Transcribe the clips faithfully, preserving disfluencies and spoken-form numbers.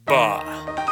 Ба.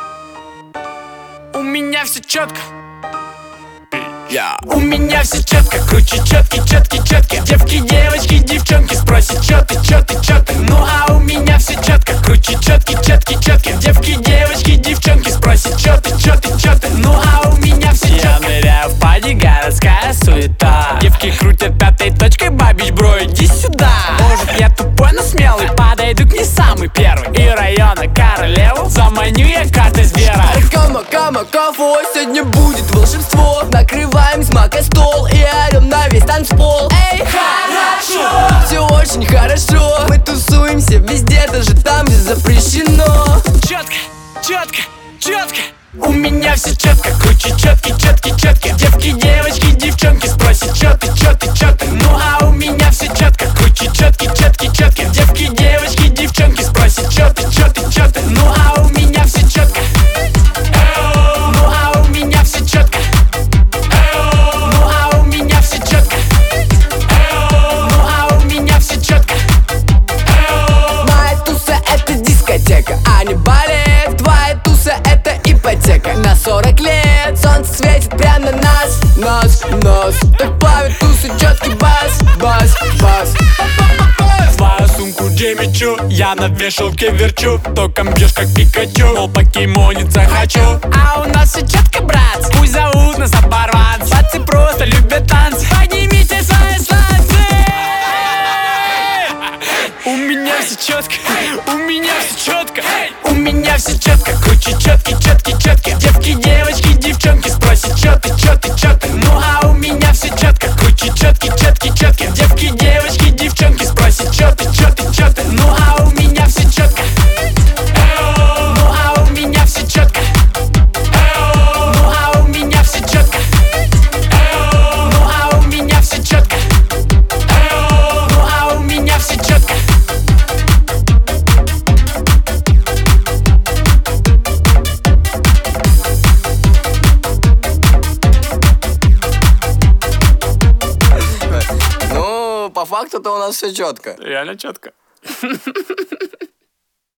У меня все четко. Yeah. У меня все четко, круче четкий, четкий, четкий. Девки, девочки, девчонки спросят, чё ты, чё ты, чё ты. Ну а у меня все четко, круче четкий, четкий, четкий. Девки, девочки, девчонки спросят, чё ты, чё ты, чё ты. Ну а у меня все четко. Я ныряю в пади, городская суета. Девки крутят пятой точкой, бабич, бро, иди сюда. Может я тупой, но смелый, подойду к ней самый первый. И района королеву заманю я картой звера. Кама, кама, кафо, сегодня будет волшебство. Накрываем с макой стол и орем на весь танцпол. Эй, хорошо, все очень хорошо. Мы тусуемся везде, даже там, где запрещено. Четко, четко, четко. У меня все четко, круче четкий, четкий, четкий. Девки, девочки, девчонки спросят, чё ты, чё ты, чё ты. Ну а у меня все четко, круче четкий, четкий, четкий. Девки, девочки, девчонки спросят, чё ты, чё ты, чё ты. Ну а у меня все четко. Ну а у меня все четко. Ну а у меня все четко. Ну а у меня все четко. Моя туса это дискотека, а не балет. Твоя туса это ипотека на сорок лет. Солнце светит прямо на нас, нас, нас. Так плавит тусы четкий бас, бас, бас. Свою сумку джемичу, я на вешалке верчу. Током бьешь как Пикачу, мол покемониться хочу. А у нас все четко, брат, пусть зовут нас оборванцы. Пацы просто любят танцы, поднимите свои сланцы. У меня все четко, у меня все четко. У меня все четко, круче четкий, четкий, четкий. Девки, девочки, девчонки спросят, чё ты, чё ты, чё ты. Ну а у меня все четко, круче четкий, четкий, четкий. Девки, девочки, девчонки спросят, чё ты, чё ты, чё ты. Ну а у меня все четко. Ну а у меня все четко. Ну а у меня все четко. Ну а у меня все четко. Ну а у меня все четко. Ну, по факту-то у нас все четко. Реально четко.